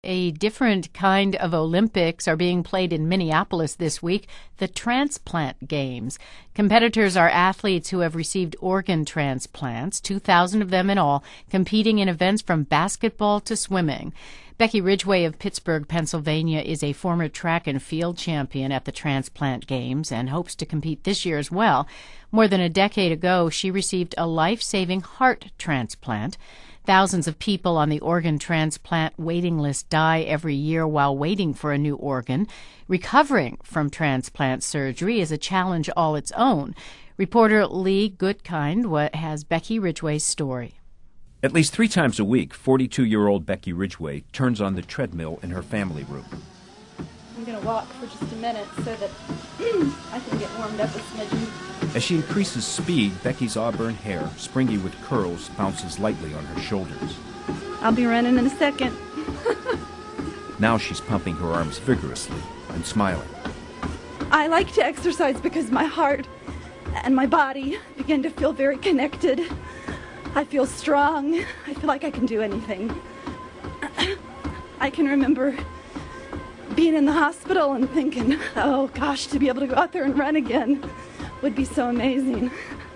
A different kind of Olympics are being played in Minneapolis this week, the Transplant Games. Competitors are athletes who have received organ transplants, 2,000 of them in all, competing in events from basketball to swimming. Becky Ridgway of Pittsburgh, Pennsylvania, is a former track and field champion at the Transplant Games and hopes to compete this year as well. More than a decade ago, she received a life-saving heart transplant. Thousands of people on the organ transplant waiting list die every year while waiting for a new organ. Recovering from transplant surgery is a challenge all its own. Reporter Lee Gutkind has Becky Ridgway's story. At least 3 times a week, 42-year-old Becky Ridgway turns on the treadmill in her family room. I'm going to walk for just a minute so that I can get warmed up a smidgen. As she increases speed, Becky's auburn hair, springy with curls, bounces lightly on her shoulders. I'll be running in a second. Now she's pumping her arms vigorously and smiling. I like to exercise because my heart and my body begin to feel very connected. I feel strong. I feel like I can do anything. I can remember being in the hospital and thinking, oh gosh, to be able to go out there and run again would be so amazing.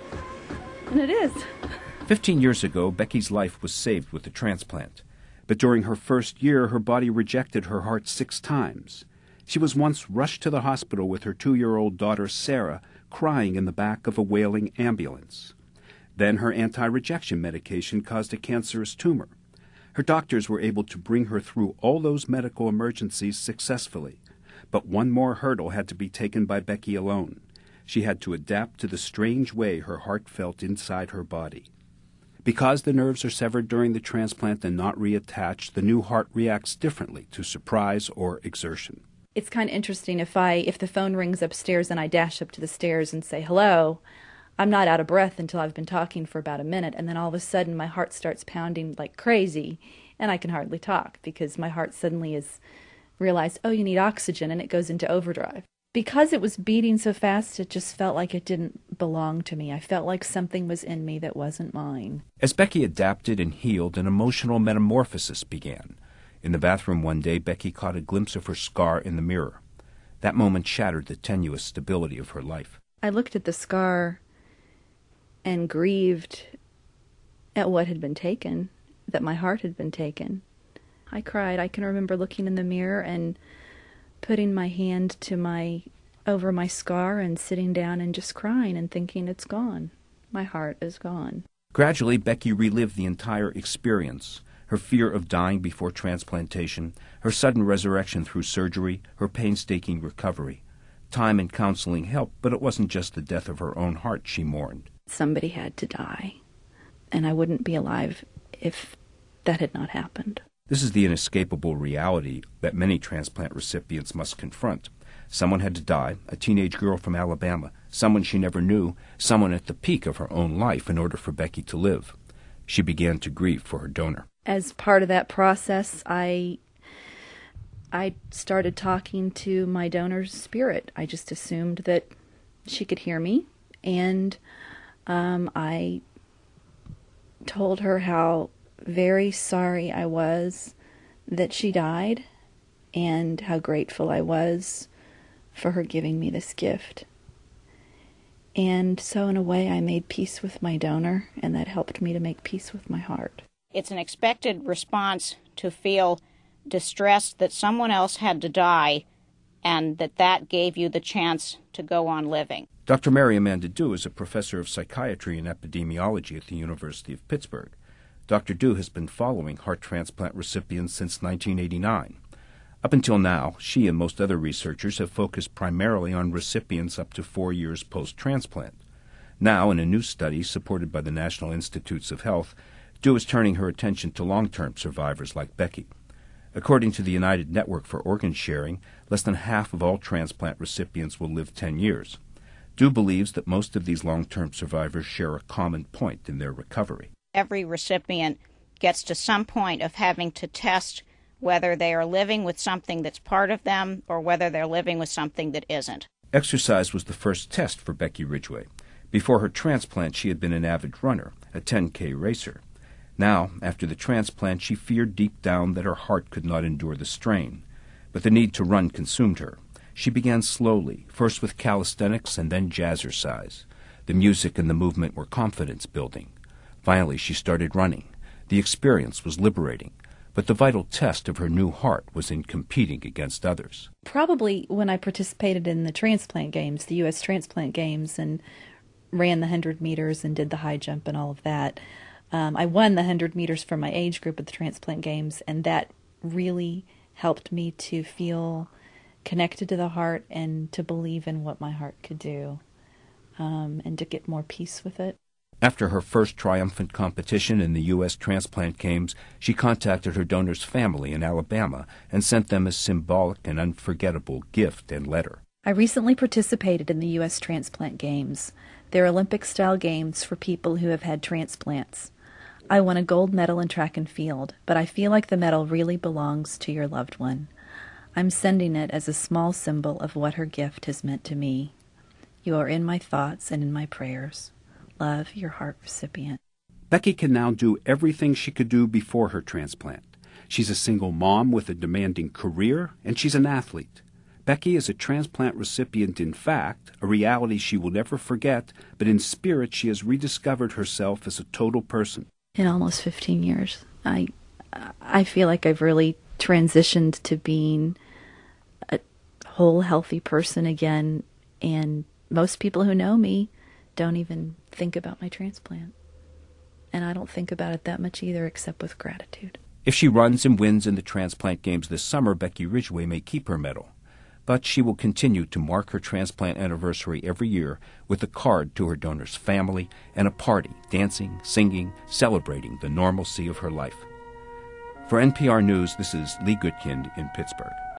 And it is. 15 years ago, Becky's life was saved with a transplant. But during her first year, her body rejected her heart 6 times. She was once rushed to the hospital with her 2-year-old daughter, Sarah, crying in the back of a wailing ambulance. Then her anti-rejection medication caused a cancerous tumor. Her doctors were able to bring her through all those medical emergencies successfully. But one more hurdle had to be taken by Becky alone. She had to adapt to the strange way her heart felt inside her body. Because the nerves are severed during the transplant and not reattached, the new heart reacts differently to surprise or exertion. It's kind of interesting if the phone rings upstairs and I dash up to the stairs and say hello, I'm not out of breath until I've been talking for about a minute, and then all of a sudden my heart starts pounding like crazy and I can hardly talk because my heart suddenly has realized, oh, you need oxygen, and it goes into overdrive. Because it was beating so fast, it just felt like it didn't belong to me. I felt like something was in me that wasn't mine. As Becky adapted and healed, an emotional metamorphosis began. In the bathroom one day, Becky caught a glimpse of her scar in the mirror. That moment shattered the tenuous stability of her life. I looked at the scar and grieved at what had been taken, that my heart had been taken. I cried. I can remember looking in the mirror and putting my hand over my scar and sitting down and just crying and thinking, it's gone. My heart is gone. Gradually, Becky relived the entire experience. Her fear of dying before transplantation, her sudden resurrection through surgery, her painstaking recovery. Time and counseling helped, but it wasn't just the death of her own heart she mourned. Somebody had to die, and I wouldn't be alive if that had not happened. This is the inescapable reality that many transplant recipients must confront. Someone had to die, a teenage girl from Alabama, someone she never knew, someone at the peak of her own life in order for Becky to live. She began to grieve for her donor. As part of that process, I started talking to my donor's spirit. I just assumed that she could hear me, and I told her how very sorry I was that she died and how grateful I was for her giving me this gift. And so in a way I made peace with my donor, and that helped me to make peace with my heart. It's an expected response to feel distressed that someone else had to die and that gave you the chance to go on living. Dr. Mary Amanda Dew is a professor of psychiatry and epidemiology at the University of Pittsburgh. Dr. Dew has been following heart transplant recipients since 1989. Up until now, she and most other researchers have focused primarily on recipients up to 4 years post-transplant. Now, in a new study supported by the National Institutes of Health, Dew is turning her attention to long-term survivors like Becky. According to the United Network for Organ Sharing, less than half of all transplant recipients will live 10 years. Dew believes that most of these long-term survivors share a common point in their recovery. Every recipient gets to some point of having to test whether they are living with something that's part of them or whether they're living with something that isn't. Exercise was the first test for Becky Ridgway. Before her transplant, she had been an avid runner, a 10K racer. Now, after the transplant, she feared deep down that her heart could not endure the strain. But the need to run consumed her. She began slowly, first with calisthenics and then jazzercise. The music and the movement were confidence-building. Finally, she started running. The experience was liberating, but the vital test of her new heart was in competing against others. Probably when I participated in the transplant games, the U.S. transplant games, and ran the 100 meters and did the high jump and all of that, I won the 100 meters for my age group at the transplant games, and that really helped me to feel connected to the heart and to believe in what my heart could do, and to get more peace with it. After her first triumphant competition in the U.S. transplant games, she contacted her donor's family in Alabama and sent them a symbolic and unforgettable gift and letter. I recently participated in the U.S. transplant games. They're Olympic-style games for people who have had transplants. I won a gold medal in track and field, but I feel like the medal really belongs to your loved one. I'm sending it as a small symbol of what her gift has meant to me. You are in my thoughts and in my prayers. Love, your heart recipient. Becky can now do everything she could do before her transplant. She's a single mom with a demanding career, and she's an athlete. Becky is a transplant recipient in fact, a reality she will never forget, but in spirit she has rediscovered herself as a total person. In almost 15 years, I feel like I've really transitioned to being a whole, healthy person again, and most people who know me don't even think about my transplant. And I don't think about it that much either, except with gratitude. If she runs and wins in the transplant games this summer, Becky Ridgway may keep her medal. But she will continue to mark her transplant anniversary every year with a card to her donor's family and a party, dancing, singing, celebrating the normalcy of her life. For NPR News, this is Lee Goodkind in Pittsburgh.